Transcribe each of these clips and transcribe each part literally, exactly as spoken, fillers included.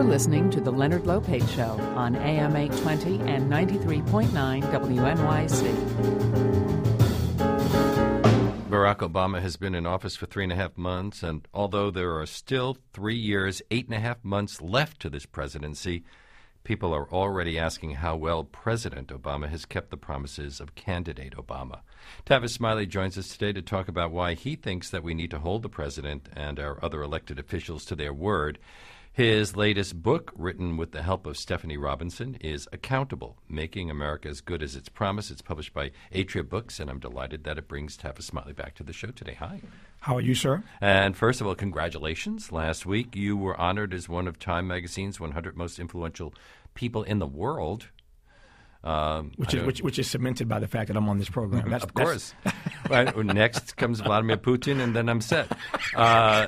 You're listening to The Leonard Lopate Show on A M eight twenty and ninety-three point nine W N Y C. Barack Obama has been in office for three and a half months, and although there are still three years, eight and a half months left to this presidency, people are already asking how well President Obama has kept the promises of candidate Obama. Tavis Smiley joins us today to talk about why he thinks that we need to hold the president and our other elected officials to their word. His latest book, written with the help of Stephanie Robinson, is Accountable, Making America as Good as Its Promise. It's published by Atria Books, and I'm delighted that it brings Tavis Smiley back to the show today. Hi. How are you, sir? And first of all, congratulations. Last week, you were honored as one of Time Magazine's one hundred most influential people in the world. Um, which is which, which is cemented by the fact that I'm on this program. That's, of course. Right, next comes Vladimir Putin, and then I'm set. Uh,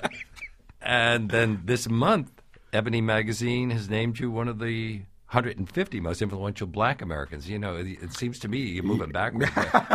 and then this month, Ebony Magazine has named you one of the one hundred fifty most influential black Americans. You know, it, it seems to me you're moving backwards.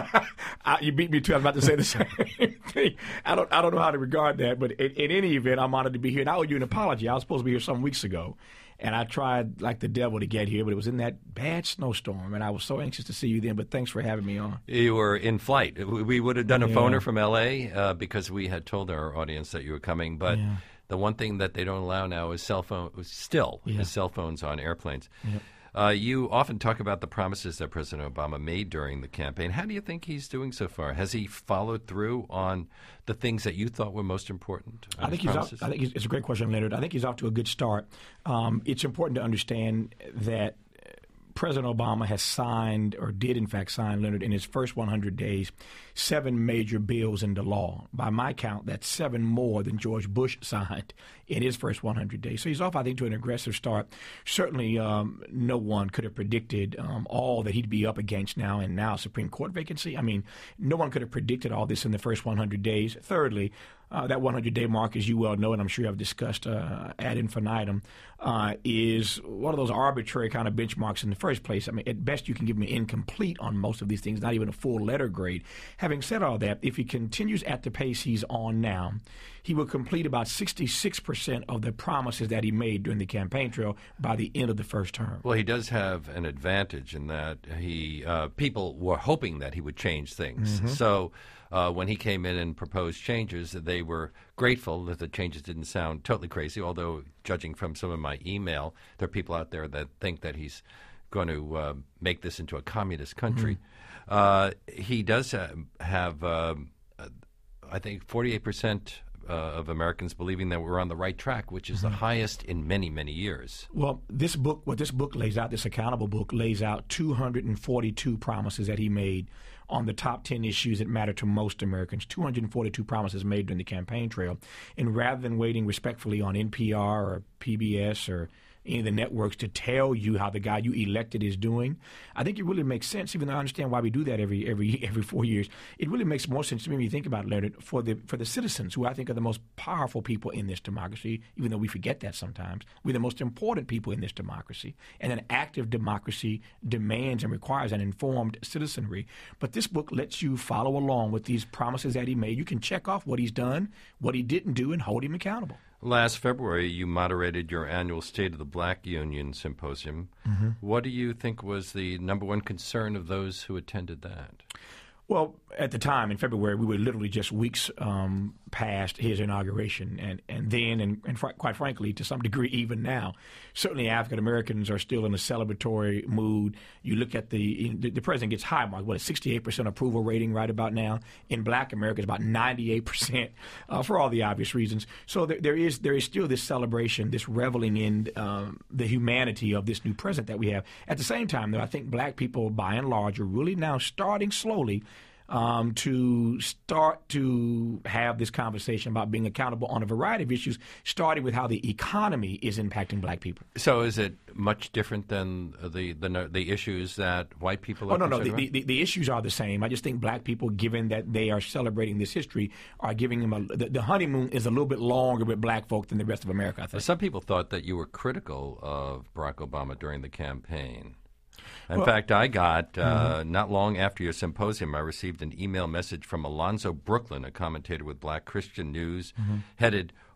I, you beat me too. I was about to say the same thing. I don't I don't know how to regard that, but in, in any event, I'm honored to be here. And I owe you an apology. I was supposed to be here some weeks ago, and I tried like the devil to get here, but it was in that bad snowstorm, and I was so anxious to see you then. But thanks for having me on. You were in flight. We would have done a yeah. phoner from L A uh, because we had told our audience that you were coming, but yeah. the one thing that they don't allow now is cell phone. Still, yeah. is cell phones on airplanes. Yep. Uh, you often talk about the promises that President Obama made during the campaign. How do you think he's doing so far? Has he followed through on the things that you thought were most important? I think he's. Off, I think it's a great question, Leonard. I think he's off to a good start. Um, it's important to understand that President Obama has signed, or did in fact sign, Leonard, in his first one hundred days, seven major bills into law. By my count, that's seven more than George Bush signed in his first one hundred days. So he's off, I think, to an aggressive start. Certainly um, no one could have predicted um, all that he'd be up against now, and now Supreme Court vacancy. I mean, no one could have predicted all this in the first one hundred days. Thirdly, Uh, that one hundred day mark, as you well know, and I'm sure I've discussed uh, ad infinitum, uh, is one of those arbitrary kind of benchmarks in the first place. I mean, at best, you can give me incomplete on most of these things, not even a full letter grade. Having said all that, if he continues at the pace he's on now, he will complete about sixty-six percent of the promises that he made during the campaign trail by the end of the first term. Well, he does have an advantage in that he uh, people were hoping that he would change things. Mm-hmm. So uh, when he came in and proposed changes, they were grateful that the changes didn't sound totally crazy, although judging from some of my email, there are people out there that think that he's going to uh, make this into a communist country. Mm-hmm. Uh, he does have, have um, uh, I think, forty-eight percent Uh, of Americans believing that we're on the right track, which is mm-hmm. the highest in many, many years. Well, this book, what this book lays out, this Accountable book, lays out two hundred forty-two promises that he made on the top ten issues that matter to most Americans. two hundred forty-two promises made during the campaign trail. And rather than waiting respectfully on N P R or P B S or any of the networks to tell you how the guy you elected is doing, I think it really makes sense, even though I understand why we do that every every every four years. It really makes more sense to me when you think about it, Leonard, for the for the citizens, who I think are the most powerful people in this democracy, even though we forget that sometimes. We're the most important people in this democracy. And an active democracy demands and requires an informed citizenry. But this book lets you follow along with these promises that he made. You can check off what he's done, what he didn't do, and hold him accountable. Last February, you moderated your annual State of the Black Union Symposium. Mm-hmm. What do you think was the number one concern of those who attended that? Well, at the time in February, we were literally just weeks um, past his inauguration, and, and then, and, and fr- quite frankly, to some degree, even now, certainly African Americans are still in a celebratory mood. You look at the the, the president gets high marks, what, a sixty-eight percent approval rating right about now. In Black America, it's about ninety-eight percent uh, for all the obvious reasons. So there, there is there is still this celebration, this reveling in um, the humanity of this new president that we have. At the same time, though, I think Black people, by and large, are really now starting slowly Um, to start to have this conversation about being accountable on a variety of issues, starting with how the economy is impacting Black people. So is it much different than the the, the issues that white people are Oh, no, no. The, about? the, the issues are the same. I just think Black people, given that they are celebrating this history, are giving them a – the, the honeymoon is a little bit longer with Black folk than the rest of America, I think. Some people thought that you were critical of Barack Obama during the campaign. In well, fact, I got, uh, mm-hmm. not long after your symposium, I received an email message from Alonzo Brooklyn, a commentator with Black Christian News, mm-hmm. headed,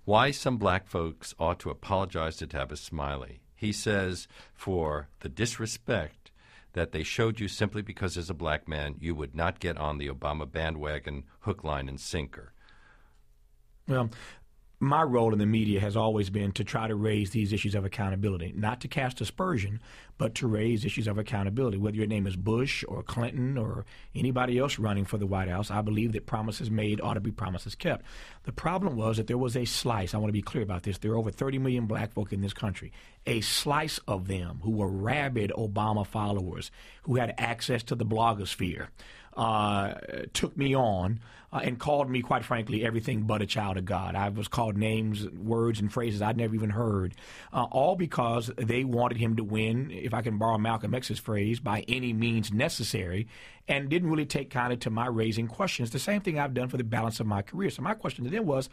why some black folks ought to apologize to Tavis Smiley. He says, for the disrespect that they showed you simply because as a black man you would not get on the Obama bandwagon hook, line, and sinker. Well, my role in the media has always been to try to raise these issues of accountability, not to cast aspersion, but to raise issues of accountability. Whether your name is Bush or Clinton or anybody else running for the White House, I believe that promises made ought to be promises kept. The problem was that there was a slice, I want to be clear about this, there are over thirty million black folk in this country, a slice of them who were rabid Obama followers, who had access to the blogosphere, uh, took me on uh, and called me, quite frankly, everything but a child of God. I was called names, words, and phrases I'd never even heard, uh, all because they wanted him to win, if I can borrow Malcolm X's phrase, by any means necessary, and didn't really take kindly to my raising questions. The same thing I've done for the balance of my career. So my question to them was,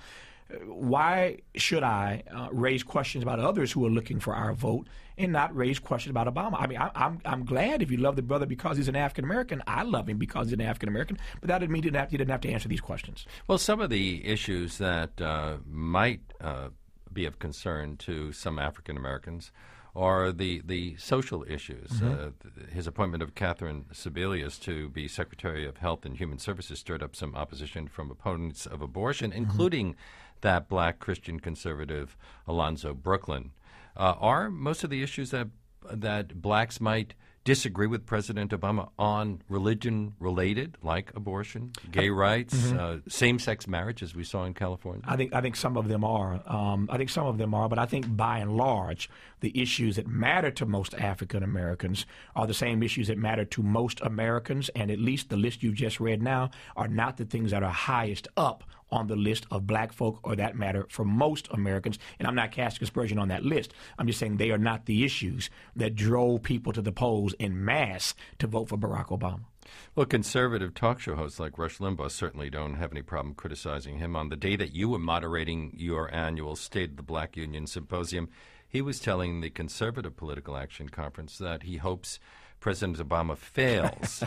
why should I uh, raise questions about others who are looking for our vote and not raise questions about Obama? I mean, I, I'm I'm glad if you love the brother because he's an African American. I love him because he's an African American, but that didn't mean you didn't have, you didn't have to answer these questions. Well, some of the issues that uh, might uh, be of concern to some African Americans are the, the social issues. Mm-hmm. Uh, his appointment of Catherine Sebelius to be Secretary of Health and Human Services stirred up some opposition from opponents of abortion, mm-hmm. including that black Christian conservative Alonzo Brooklyn. Uh, are most of the issues that that blacks might disagree with President Obama on religion related, like abortion, gay rights, mm-hmm. uh, same-sex marriage, as we saw in California? I think I think some of them are. Um, I think some of them are, but I think by and large, the issues that matter to most African Americans are the same issues that matter to most Americans, and at least the list you've just read now are not the things that are highest up on the list of black folk, or that matter for most Americans. And I'm not casting aspersion on that list. I'm just saying they are not the issues that drove people to the polls in mass to vote for Barack Obama. Well, conservative talk show hosts like Rush Limbaugh certainly don't have any problem criticizing him. On the day that you were moderating your annual State of the Black Union Symposium, he was telling the Conservative Political Action Conference that he hopes President Obama fails.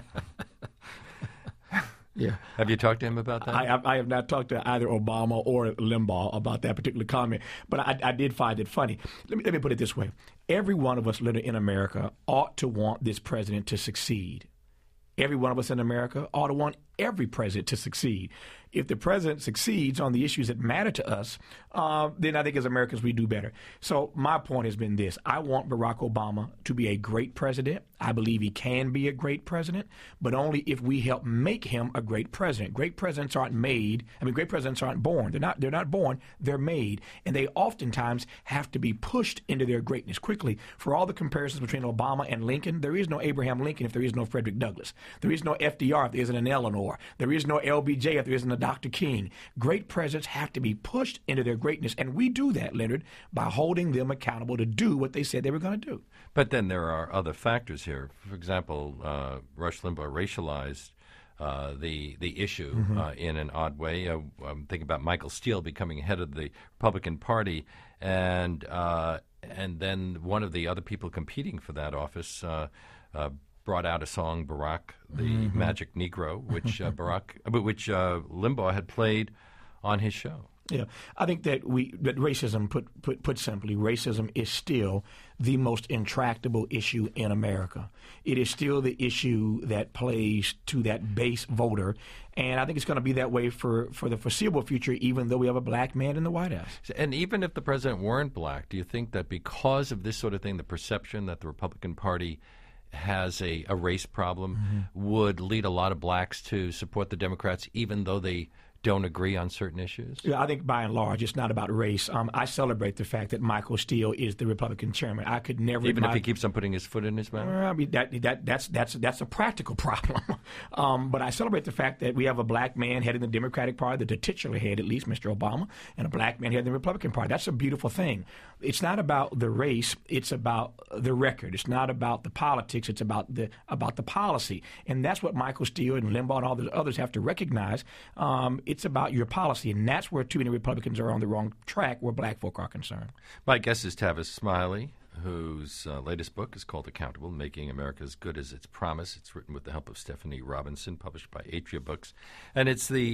Yeah. Have you talked to him about that? I, I have not talked to either Obama or Limbaugh about that particular comment, but I, I did find it funny. Let me, let me put it this way. Every one of us living in America ought to want this president to succeed. Every one of us in America ought to want every president to succeed. If the president succeeds on the issues that matter to us, uh, then I think as Americans we do better. So my point has been this. I want Barack Obama to be a great president. I believe he can be a great president, but only if we help make him a great president. Great presidents aren't made. I mean, great presidents aren't born. They're not, they're not born. They're made. And they oftentimes have to be pushed into their greatness quickly. For all the comparisons between Obama and Lincoln, there is no Abraham Lincoln if there is no Frederick Douglass. There is no F D R if there isn't an Eleanor. There is no L B J if there isn't a Doctor King. Great presidents have to be pushed into their greatness, and we do that, Leonard, by holding them accountable to do what they said they were going to do. But then there are other factors here. For example, uh, Rush Limbaugh racialized uh, the the issue mm-hmm. uh, in an odd way. Uh, I'm thinking about Michael Steele becoming head of the Republican Party, and uh, and then one of the other people competing for that office uh, uh, brought out a song, Barack the mm-hmm. Magic Negro, which uh, Barack, which uh, Limbaugh had played on his show. Yeah, I think that we that racism, put put put simply, racism is still the most intractable issue in America. It is still the issue that plays to that base voter, and I think it's going to be that way for, for the foreseeable future, even though we have a black man in the White House. And even if the president weren't black, do you think that because of this sort of thing, the perception that the Republican Party has a, a race problem mm-hmm. would lead a lot of blacks to support the Democrats, even though they don't agree on certain issues? Yeah, I think by and large it's not about race. Um, I celebrate the fact that Michael Steele is the Republican chairman. I could never, even if he keeps on putting his foot in his mouth. Well, I mean that that that's that's that's a practical problem. um, but I celebrate the fact that we have a black man heading the Democratic Party, the titular head at least, Mister Obama, and a black man heading the Republican Party. That's a beautiful thing. It's not about the race. It's about the record. It's not about the politics. It's about the about the policy, and that's what Michael Steele and Limbaugh and all the others have to recognize. Um, It's about your policy, and that's where too many Republicans are on the wrong track where black folk are concerned. My guest is Tavis Smiley, whose uh, latest book is called Accountable, Making America as Good as Its Promise. It's written with the help of Stephanie Robinson, published by Atria Books. And it's the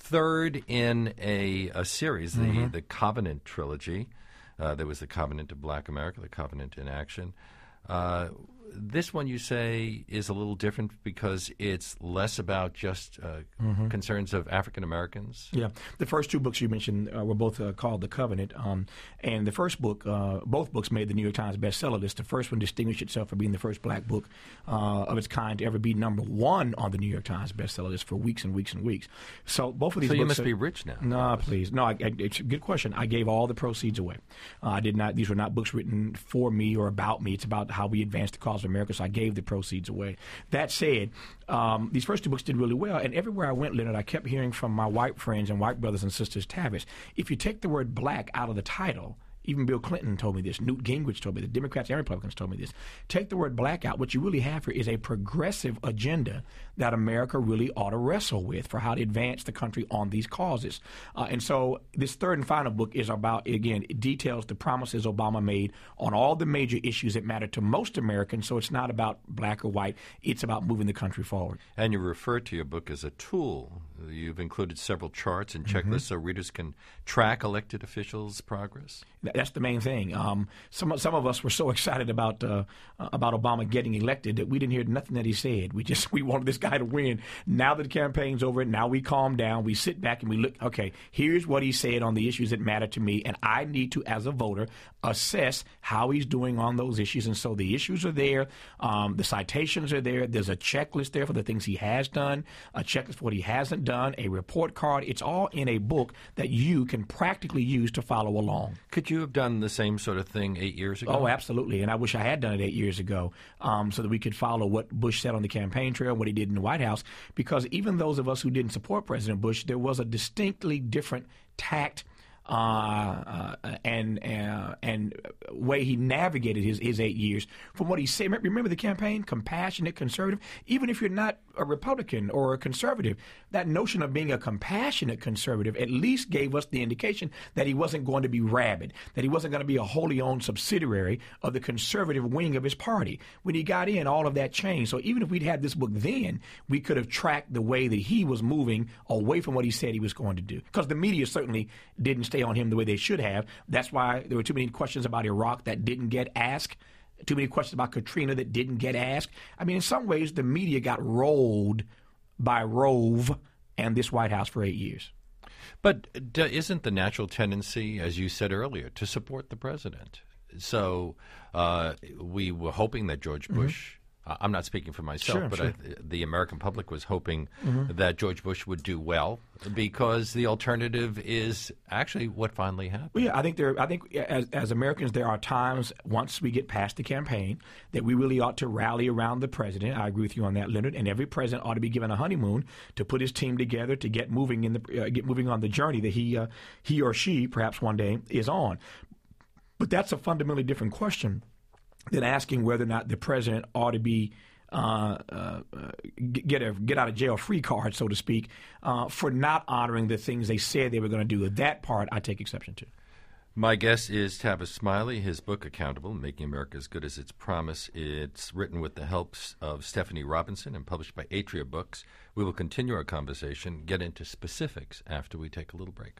third in a, a series, the, Mm-hmm. the Covenant trilogy. Uh, there was the Covenant of Black America, the Covenant in Action. Uh, this one, you say, is a little different because it's less about just uh, Mm-hmm. concerns of African Americans. Yeah, the first two books you mentioned uh, were both uh, called The Covenant, um, and the first book, uh, both books made the New York Times bestseller list. The first one distinguished itself for being the first black book uh, of its kind to ever be number one on the New York Times bestseller list for weeks and weeks and weeks. So both of these So you books must are, be rich now. No, please. No, I, I, it's a good question. I gave all the proceeds away. Uh, I did not. These were not books written for me or about me. It's about how we advance the cause of America, so I gave the proceeds away. That said, um, these first two books did really well, and everywhere I went, Leonard, I kept hearing from my white friends and white brothers and sisters, Tavis, if you take the word black out of the title, even Bill Clinton told me this, Newt Gingrich told me this, Democrats and Republicans told me this, take the word black out, what you really have here is a progressive agenda that America really ought to wrestle with for how to advance the country on these causes. Uh, and so this third and final book is about, again, it details the promises Obama made on all the major issues that matter to most Americans, so it's not about black or white, it's about moving the country forward. And you refer to your book as a tool. You've included several charts and checklists mm-hmm. so readers can track elected officials' progress. That's the main thing. Um, some some of us were so excited about uh, about Obama getting elected that we didn't hear nothing that he said. We just we wanted this guy to win. Now that the campaign's over, now we calm down. We sit back and we look. Okay, here's what he said on the issues that matter to me, and I need to, as a voter, assess how he's doing on those issues. And so the issues are there. Um, the citations are there. There's a checklist there for the things he has done, a checklist for what he hasn't done, a report card. It's all in a book that you can practically use to follow along. Could you have done the same sort of thing eight years ago? Oh, absolutely. And I wish I had done it eight years ago um, so that we could follow what Bush said on the campaign trail, what he did in the White House. Because even those of us who didn't support President Bush, there was a distinctly different tact Uh, uh, and uh, and way he navigated his, his eight years from what he said. Remember the campaign, compassionate, conservative. Even if you're not a Republican or a conservative, that notion of being a compassionate conservative at least gave us the indication that he wasn't going to be rabid, that he wasn't going to be a wholly owned subsidiary of the conservative wing of his party. When he got in, all of that changed. So even if we'd had this book then, we could have tracked the way that he was moving away from what he said he was going to do. Because the media certainly didn't stay on him the way they should have. That's why there were too many questions about Iraq that didn't get asked, too many questions about Katrina that didn't get asked. I mean, in some ways, the media got rolled by Rove and this White House for eight years. But d- isn't the natural tendency, as you said earlier, to support the president? So uh, we were hoping that George Bush mm-hmm. I'm not speaking for myself, sure, but sure. I, the American public was hoping mm-hmm. that George Bush would do well because the alternative is actually what finally happened. Well, yeah, I think there. I think as, as Americans, there are times once we get past the campaign that we really ought to rally around the president. I agree with you on that, Leonard. And every president ought to be given a honeymoon to put his team together to get moving in the uh, get moving on the journey that he uh, he or she perhaps one day is on. But that's a fundamentally different question than asking whether or not the president ought to be uh, uh, get a get out of jail free card, so to speak, uh, for not honoring the things they said they were going to do. That part I take exception to. My guest is Tavis Smiley. His book, Accountable, Making America as Good as Its Promise. It's written with the help of Stephanie Robinson and published by Atria Books. We will continue our conversation, get into specifics after we take a little break.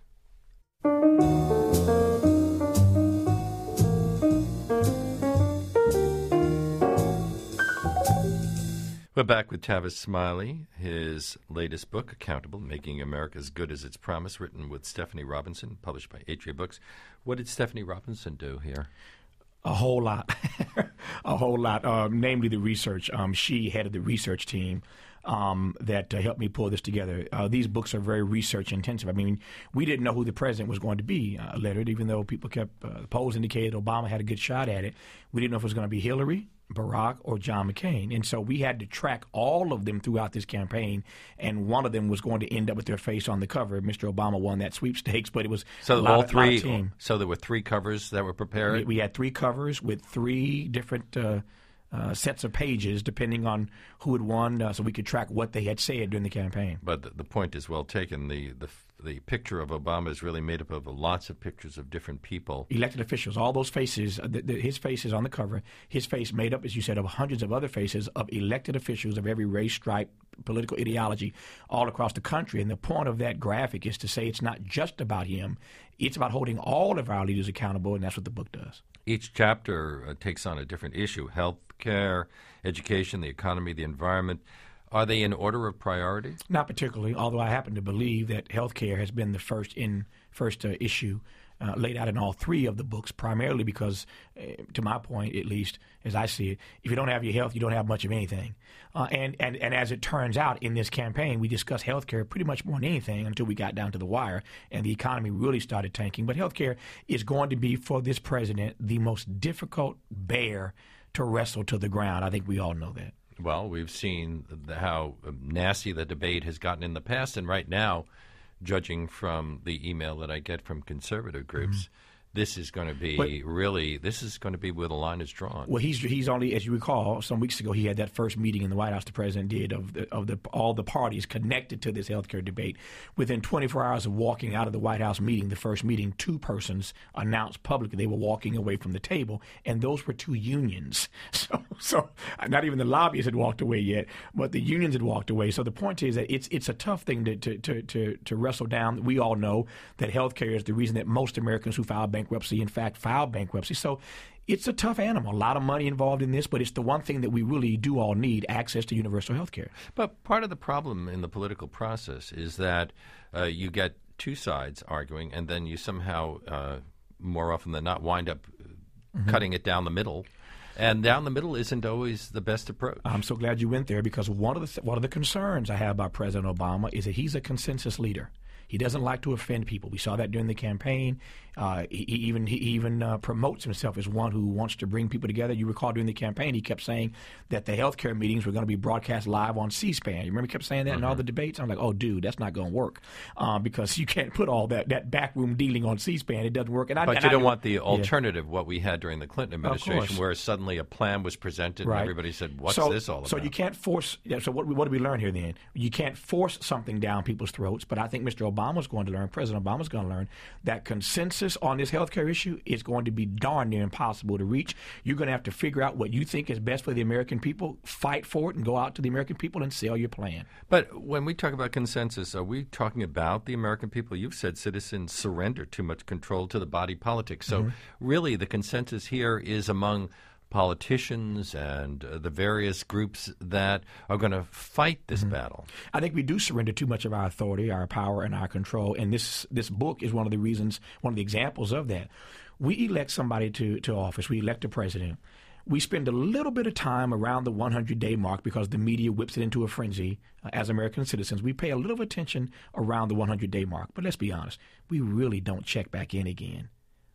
We're back with Tavis Smiley. His latest book, Accountable, Making America as Good as Its Promise, written with Stephanie Robinson, published by Atria Books. What did Stephanie Robinson do here? A whole lot. A whole lot, um, namely the research. Um, she headed the research team um, that uh, helped me pull this together. Uh, these books are very research intensive. I mean, we didn't know who the president was going to be, uh, Leonard, even though people kept, uh, the polls indicated Obama had a good shot at it. We didn't know if it was going to be Hillary, Barack, or John McCain. And so we had to track all of them throughout this campaign, and one of them was going to end up with their face on the cover. Mister Obama won that sweepstakes, but it was so a lot, all three. Lot of team. So there were three covers that were prepared? We, we had three covers with three different uh, uh, sets of pages, depending on who had won, uh, so we could track what they had said during the campaign. But the, the point is well taken. The, the the picture of Obama is really made up of lots of pictures of different people. Elected officials, all those faces, uh, the, the, his face is on the cover. His face made up, as you said, of hundreds of other faces of elected officials of every race, stripe, political ideology all across the country. And the point of that graphic is to say it's not just about him. It's about holding all of our leaders accountable, and that's what the book does. Each chapter uh, takes on a different issue: health care, education, the economy, the environment. Are they in order of priority? Not particularly, although I happen to believe that health care has been the first in first uh, issue uh, laid out in all three of the books, primarily because, uh, to my point at least, as I see it, if you don't have your health, you don't have much of anything. Uh, and, and, and as it turns out, in this campaign, we discussed health care pretty much more than anything until we got down to the wire and the economy really started tanking. But health care is going to be, for this president, the most difficult bear to wrestle to the ground. I think we all know that. Well, we've seen the, how nasty the debate has gotten in the past, and right now, judging from the email that I get from conservative groups, mm-hmm. this is going to be but, really, this is going to be where the line is drawn. Well, he's he's only, as you recall, some weeks ago he had that first meeting in the White House the president did of the, of the all the parties connected to this health care debate. Within twenty-four hours of walking out of the White House meeting, the first meeting, two persons announced publicly they were walking away from the table, and those were two unions. So, so not even the lobbyists had walked away yet, but the unions had walked away. So the point is that it's it's a tough thing to to to to, to wrestle down. We all know that health care is the reason that most Americans who file bankruptcy, in fact, file bankruptcy. So it's a tough animal. A lot of money involved in this, but it's the one thing that we really do all need, access to universal health care. But part of the problem in the political process is that uh, you get two sides arguing, and then you somehow, uh, more often than not, wind up mm-hmm. cutting it down the middle. And down the middle isn't always the best approach. I'm so glad you went there, because one of the one of the concerns I have about President Obama is that he's a consensus leader. He doesn't like to offend people. We saw that during the campaign. Uh, he, he even he even uh, promotes himself as one who wants to bring people together. You recall during the campaign, he kept saying that the health care meetings were going to be broadcast live on C-SPAN. You remember he kept saying that mm-hmm. in all the debates? I'm like, oh, dude, that's not going to work uh, because you can't put all that, that backroom dealing on C-SPAN. It doesn't work. And I, but and you I, don't want the alternative, yeah. what we had during the Clinton administration, where suddenly a plan was presented right. and everybody said, what's so, this all about? So you can't force – so what, what did we learn here then? You can't force something down people's throats, but I think Mister Obama's going to learn, President Obama's going to learn, that consensus on this health care issue is going to be darn near impossible to reach. You're going to have to figure out what you think is best for the American people, fight for it, and go out to the American people and sell your plan. But when we talk about consensus, are we talking about the American people? You've said citizens surrender too much control to the body politic. So mm-hmm. really the consensus here is among politicians and uh, the various groups that are going to fight this mm-hmm. battle. I think we do surrender too much of our authority, our power, and our control. And this this book is one of the reasons, one of the examples of that. We elect somebody to, to office. We elect a president. We spend a little bit of time around the one hundred day mark because the media whips it into a frenzy. Uh, as American citizens, we pay a little attention around the one hundred day mark. But let's be honest, we really don't check back in again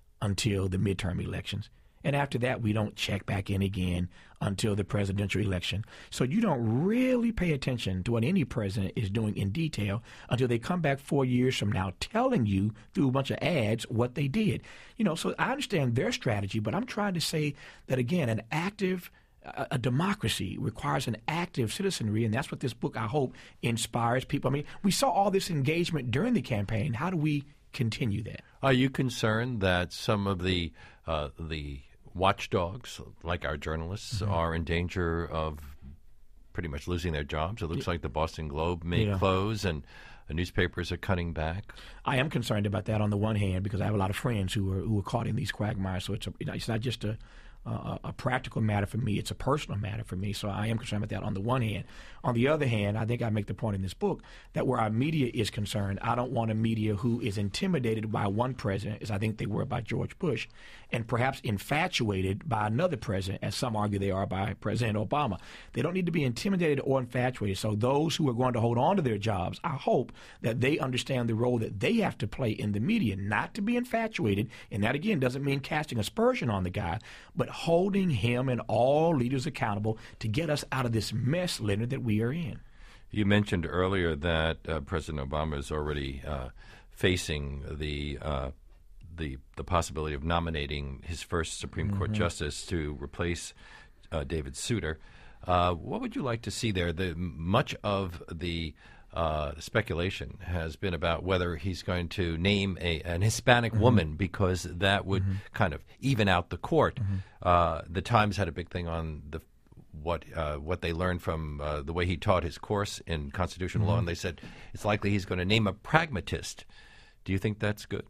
until the midterm elections. And after that, we don't check back in again until the presidential election. So you don't really pay attention to what any president is doing in detail until they come back four years from now telling you through a bunch of ads what they did. You know, so I understand their strategy, but I'm trying to say that, again, an active a, a democracy requires an active citizenry, and that's what this book, I hope, inspires people. I mean, we saw all this engagement during the campaign. How do we continue that? Are you concerned that some of the uh, the watchdogs, like our journalists, mm-hmm. are in danger of pretty much losing their jobs? It looks yeah. like the Boston Globe may yeah. close, and the newspapers are cutting back. I am concerned about that on the one hand because I have a lot of friends who are who are caught in these quagmires. So it's a, it's not just a Uh, a practical matter for me. It's a personal matter for me. So I am concerned about that on the one hand. On the other hand, I think I make the point in this book that where our media is concerned, I don't want a media who is intimidated by one president, as I think they were by George Bush, and perhaps infatuated by another president, as some argue they are by President Obama. They don't need to be intimidated or infatuated. So those who are going to hold on to their jobs, I hope that they understand the role that they have to play in the media, not to be infatuated. And that, again, doesn't mean casting aspersion on the guy, but holding him and all leaders accountable to get us out of this mess, Leonard, that we are in. You mentioned earlier that uh, President Obama is already uh, facing the, uh, the the possibility of nominating his first Supreme mm-hmm. Court justice to replace uh, David Souter. Uh, what would you like to see there? The, much of the uh, the speculation has been about whether he's going to name a an Hispanic mm-hmm. woman, because that would mm-hmm. kind of even out the court. Mm-hmm. Uh, the Times had a big thing on the what uh, what they learned from uh, the way he taught his course in constitutional mm-hmm. law, and they said it's likely he's going to name a pragmatist. Do you think that's good?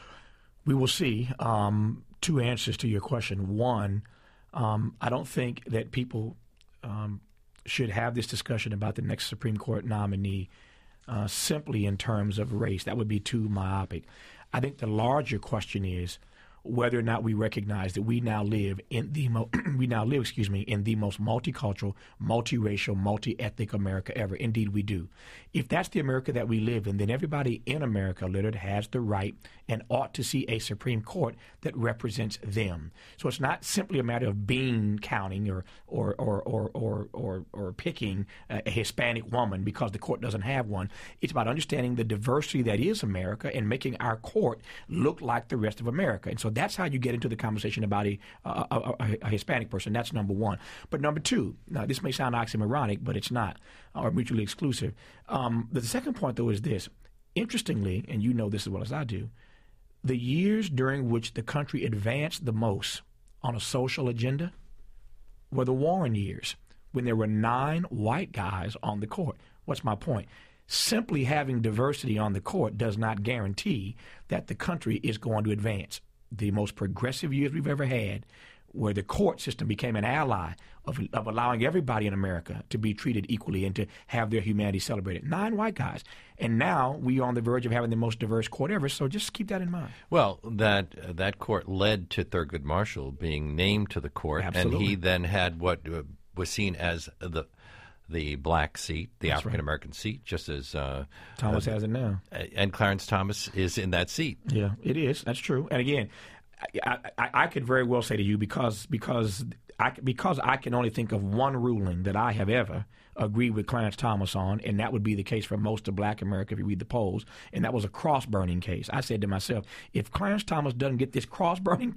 We will see. Um, two answers to your question. One, um, I don't think that people um, should have this discussion about the next Supreme Court nominee uh, simply in terms of race. That would be too myopic. I think the larger question is whether or not we recognize that we now live in the mo- we now live, excuse me, in the most multicultural, multiracial, multi-ethnic America ever. Indeed, we do. If that's the America that we live in, then everybody in America, Leonard, has the right and ought to see a Supreme Court that represents them. So it's not simply a matter of bean counting or or or or or or, or picking a, a Hispanic woman because the court doesn't have one. It's about understanding the diversity that is America and making our court look like the rest of America. And so that's how you get into the conversation about a, a, a, a Hispanic person. That's number one. But number two, now this may sound oxymoronic, but it's not, or mutually exclusive. Um, the second point, though, is this. Interestingly, and you know this as well as I do, the years during which the country advanced the most on a social agenda were the Warren years, when there were nine white guys on the court. What's my point? Simply having diversity on the court does not guarantee that the country is going to advance. The most progressive years we've ever had, where the court system became an ally of, of allowing everybody in America to be treated equally and to have their humanity celebrated. Nine white guys. And now we are on the verge of having the most diverse court ever, so just keep that in mind. Well, that uh, that court led to Thurgood Marshall being named to the court, Absolutely. And he then had what uh, was seen as the the black seat, the That's African-American right. seat, just as uh, Thomas uh, has it now. And Clarence Thomas is in that seat. Yeah, it is. That's true. And again, I, I, I could very well say to you, because because I, because I can only think of one ruling that I have ever agreed with Clarence Thomas on, and that would be the case for most of black America if you read the polls, and that was a cross-burning case. I said to myself, if Clarence Thomas doesn't get this cross-burning,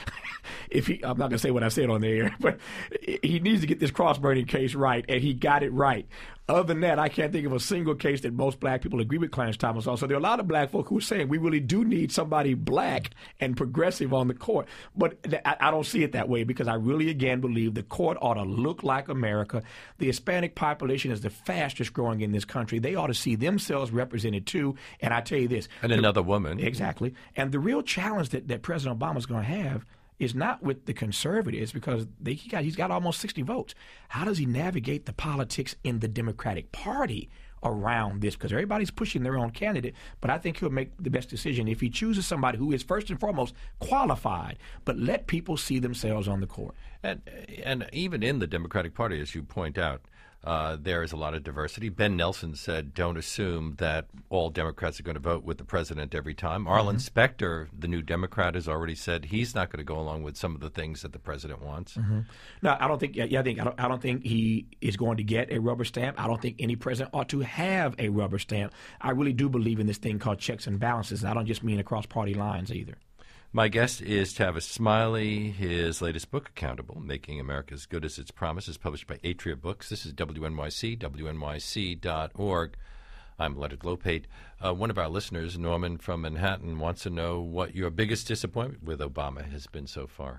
if he, I'm not going to say what I said on the air, but he needs to get this cross-burning case right, and he got it right. Other than that, I can't think of a single case that most black people agree with Clarence Thomas on. So there are a lot of black folk who are saying we really do need somebody black and progressive on the court. But I, I don't see it that way, because I really, again, believe the court ought to look like America. The Hispanic population is the fastest growing in this country. They ought to see themselves represented, too. And I tell you this. And the, another woman. Exactly. And the real challenge that, that President Obama is going to have is not with the conservatives, because they, he got, he's got almost sixty votes. How does he navigate the politics in the Democratic Party around this? Because everybody's pushing their own candidate, but I think he'll make the best decision if he chooses somebody who is first and foremost qualified, but let people see themselves on the court. And, and even in the Democratic Party, as you point out, Uh, there is a lot of diversity. Ben Nelson said, don't assume that all Democrats are going to vote with the president every time. Arlen mm-hmm. Specter, the new Democrat, has already said he's not going to go along with some of the things that the president wants. Mm-hmm. No, I don't think. Yeah, I think I don't, I don't think he is going to get a rubber stamp. I don't think any president ought to have a rubber stamp. I really do believe in this thing called checks and balances, and I don't just mean across party lines either. My guest is Tavis Smiley. His latest book, Accountable, Making America as Good as Its Promise, is published by Atria Books. This is W N Y C, W N Y C dot org. I'm Leonard Lopate. Uh, one of our listeners, Norman from Manhattan, wants to know what your biggest disappointment with Obama has been so far.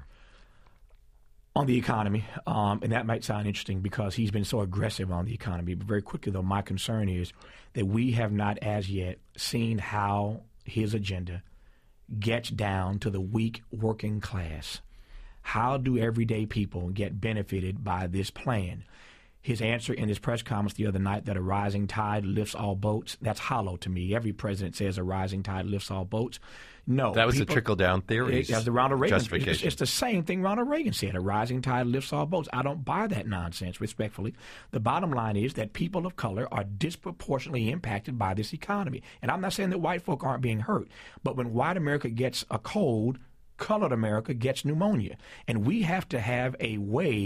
On the economy, um, and that might sound interesting because he's been so aggressive on the economy. But very quickly, though, my concern is that we have not as yet seen how his agenda gets down to the weak working class. How do everyday people get benefited by this plan? His answer in his press conference the other night that a rising tide lifts all boats, that's hollow to me. Every president says a rising tide lifts all boats. No. That was people, the trickle-down theory. It, that's the Ronald Reagan justification. It's, it's the same thing Ronald Reagan said. A rising tide lifts all boats. I don't buy that nonsense, respectfully. The bottom line is that people of color are disproportionately impacted by this economy. And I'm not saying that white folk aren't being hurt, but when white America gets a cold, colored America gets pneumonia. And we have to have a way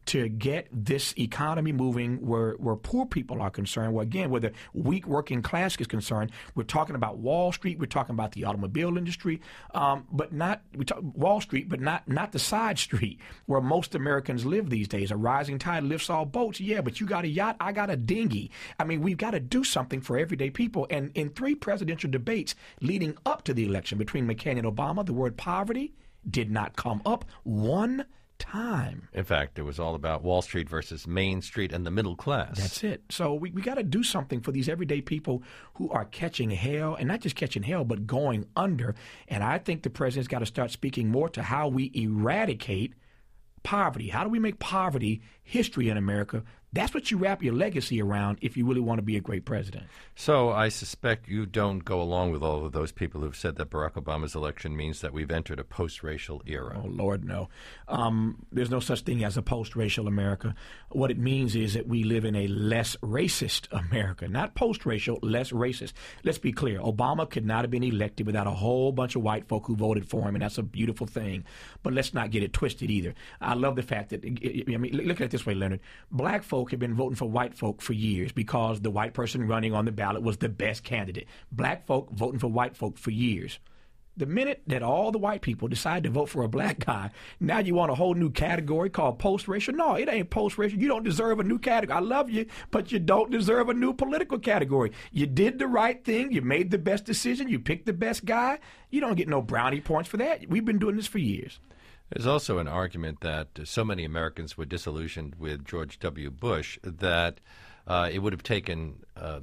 to get this economy moving where, where poor people are concerned, where, again, where the weak working class is concerned. We're talking about Wall Street. We're talking about the automobile industry, um, but not we talk Wall Street, but not, not the side street where most Americans live these days. A rising tide lifts all boats. Yeah, but you got a yacht. I got a dinghy. I mean, we've got to do something for everyday people. And in three presidential debates leading up to the election between McCain and Obama, the word poverty did not come up one time. In fact, it was all about Wall Street versus Main Street and the middle class. That's it. So we, we got to do something for these everyday people who are catching hell, and not just catching hell, but going under. And I think the president's got to start speaking more to how we eradicate poverty. How do we make poverty history in America? That's what you wrap your legacy around if you really want to be a great president. So I suspect you don't go along with all of those people who've said that Barack Obama's election means that we've entered a post-racial era. Oh, Lord, no. Um, there's no such thing as a post-racial America. What it means is that we live in a less racist America, not post-racial, less racist. Let's be clear. Obama could not have been elected without a whole bunch of white folk who voted for him, and that's a beautiful thing. But let's not get it twisted either. I love the fact that, I mean, look at it this way, Leonard. Black folk have been voting for white folk for years because the white person running on the ballot was the best candidate. Black folk voting for white folk for years. The minute that all the white people decide to vote for a black guy, now you want a whole new category called post-racial? No, it ain't post-racial. You don't deserve a new category. I love you, but you don't deserve a new political category. You did the right thing. You made the best decision. You picked the best guy. You don't get no brownie points for that. We've been doing this for years. There's also an argument that so many Americans were disillusioned with George W. Bush that uh, it would have taken uh,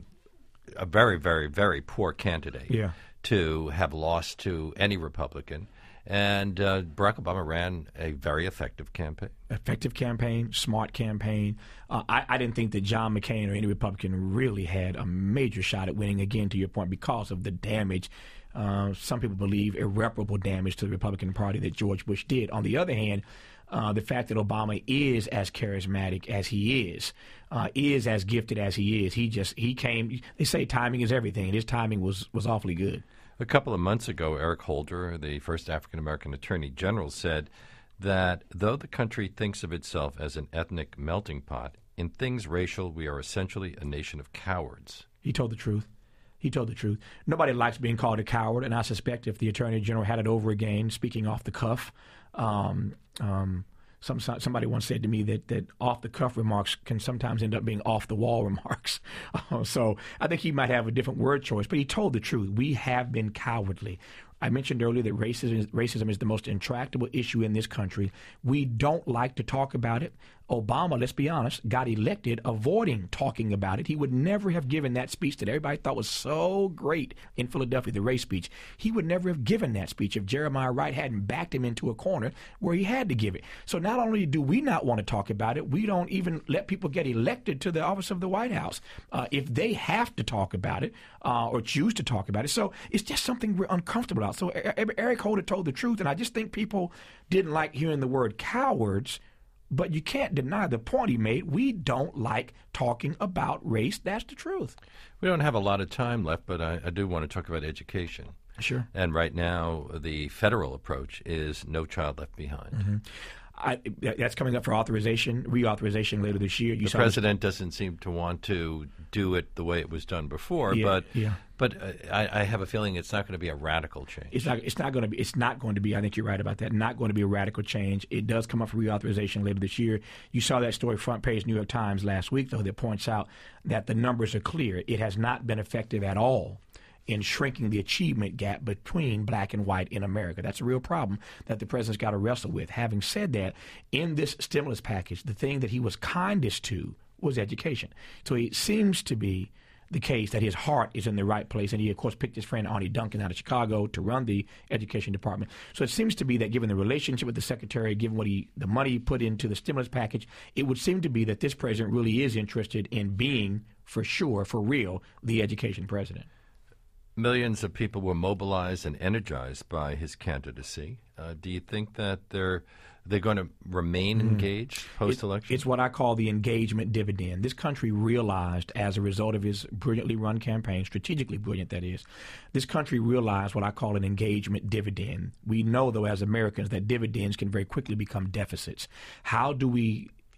a very, very, very poor candidate yeah. to have lost to any Republican. And uh, Barack Obama ran a very effective campaign. Effective campaign, smart campaign. Uh, I, I didn't think that John McCain or any Republican really had a major shot at winning, again, to your point, because of the damage. Uh, some people believe irreparable damage to the Republican Party that George Bush did. On the other hand, uh, the fact that Obama is as charismatic as he is, uh, is as gifted as he is, he just he came. They say timing is everything, and his timing was was awfully good. A couple of months ago, Eric Holder, the first African-American Attorney General, said that though the country thinks of itself as an ethnic melting pot, in things racial, we are essentially a nation of cowards. He told the truth. He told the truth. Nobody likes being called a coward, and I suspect if the Attorney General had it over again, speaking off the cuff, um, um, some, somebody once said to me that, that off-the-cuff remarks can sometimes end up being off-the-wall remarks. Uh, so I think he might have a different word choice, but he told the truth. We have been cowardly. I mentioned earlier that racism is, racism is the most intractable issue in this country. We don't like to talk about it. Obama, let's be honest, got elected avoiding talking about it. He would never have given that speech that everybody thought was so great in Philadelphia, the race speech. He would never have given that speech if Jeremiah Wright hadn't backed him into a corner where he had to give it. So not only do we not want to talk about it, we don't even let people get elected to the office of the White House uh, if they have to talk about it uh, or choose to talk about it. So it's just something we're uncomfortable about. So Eric Holder told the truth, and I just think people didn't like hearing the word cowards. But you can't deny the point he made. We don't like talking about race. That's the truth. We don't have a lot of time left, but I, I do want to talk about education. Sure. And right now, the federal approach is No Child Left Behind. Mm-hmm. I, that's coming up for authorization, reauthorization later this year. You the president this? doesn't seem to want to do it the way it was done before, yeah, but yeah. but uh, I, I have a feeling it's not going to be a radical change. It's not. It's not going to be. It's not going to be. I think you're right about that. Not going to be a radical change. It does come up for reauthorization later this year. You saw that story front page New York Times last week, though, that points out that the numbers are clear. It has not been effective at all in shrinking the achievement gap between black and white in America. That's a real problem that the president's got to wrestle with. Having said that, in this stimulus package, the thing that he was kindest to was education. So it seems to be the case that his heart is in the right place, and he, of course, picked his friend Arnie Duncan out of Chicago to run the education department. So it seems to be that given the relationship with the secretary, given what he, the money he put into the stimulus package, it would seem to be that this president really is interested in being, for sure, for real, the education president. Millions of people were mobilized and energized by his candidacy. Uh, do you think that they're they're going to remain engaged mm. post-election? It, it's what I call the engagement dividend. This country realized as a result of his brilliantly run campaign, strategically brilliant that is, this country realized what I call an engagement dividend. We know, though, as Americans, that dividends can very quickly become deficits. How do we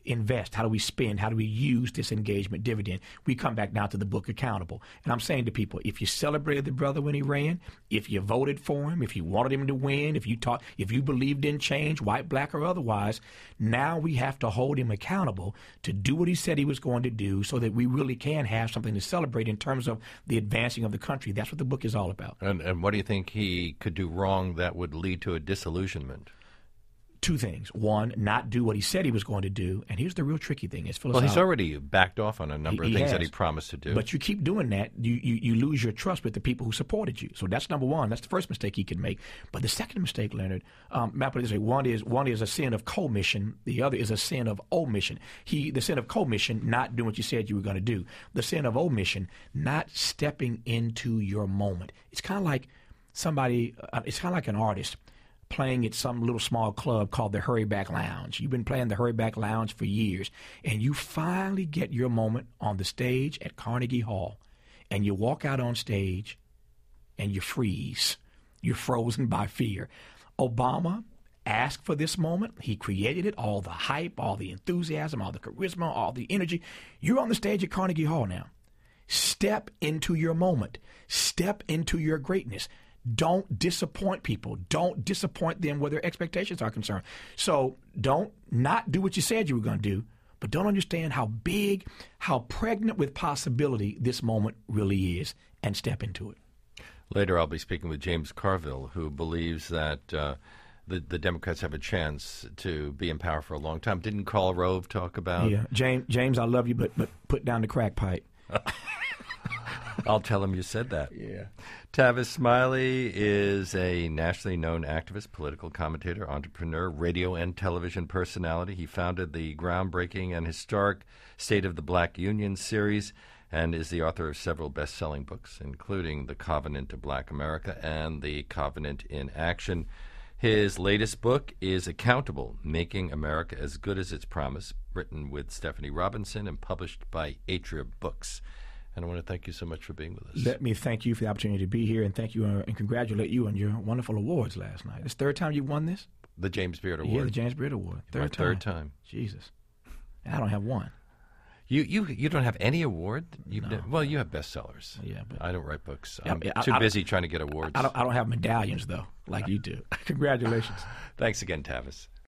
invest? How do we spend? How do we use this engagement dividend? We come back now to the book Accountable. And I'm saying to people, if you celebrated the brother when he ran, if you voted for him, if you wanted him to win, if you taught, if you believed in change, white, black, or otherwise, now we have to hold him accountable to do what he said he was going to do so that we really can have something to celebrate in terms of the advancing of the country. That's what the book is all about. And, and what do you think he could do wrong that would lead to a disillusionment? Two things. One, not do what he said he was going to do. And here's the real tricky thing. It's Well, he's already backed off on a number He- of he things that has. he promised to do. But you keep doing that, you, you you lose your trust with the people who supported you. So that's number one. That's the first mistake he can make. But the second mistake, Leonard, um, Matt, put it this way: one is one is a sin of commission. The other is a sin of omission. He the sin of commission, not doing what you said you were going to do. The sin of omission, not stepping into your moment. It's kind of like somebody. Uh, it's kind of like an artist playing at some little small club called the Hurryback Lounge. You've been playing the Hurryback Lounge for years, and you finally get your moment on the stage at Carnegie Hall, and you walk out on stage, and you freeze. You're frozen by fear. Obama asked for this moment. He created it, all the hype, all the enthusiasm, all the charisma, all the energy. You're on the stage at Carnegie Hall now. Step into your moment. Step into your greatness. Don't disappoint people. Don't disappoint them where their expectations are concerned. So don't not do what you said you were going to do, but don't understand how big, how pregnant with possibility this moment really is, and step into it. Later, I'll be speaking with James Carville, who believes that uh, the, the Democrats have a chance to be in power for a long time. Didn't Karl Rove talk about? Yeah, James, James, I love you, but but put down the crack pipe. I'll tell him you said that. Yeah. Tavis Smiley is a nationally known activist, political commentator, entrepreneur, radio and television personality. He founded the groundbreaking and historic State of the Black Union series and is the author of several best-selling books, including The Covenant of Black America and The Covenant in Action. His latest book is Accountable, Making America as Good as Its Promise, written with Stephanie Robinson and published by Atria Books. And I want to thank you so much for being with us. Let me thank you for the opportunity to be here, and thank you uh, and congratulate you on your wonderful awards last night. It's the third time you won this? The James Beard Award. Yeah, the James Beard Award. Third My time. Third time. Jesus. I don't have one. You you you don't have any award? You've No. ne- well, you have bestsellers. Yeah, but I don't write books. Yeah, I'm yeah, I- too I- busy trying to get awards. I don't, I don't have medallions, though, like you do. Congratulations. Thanks again, Tavis.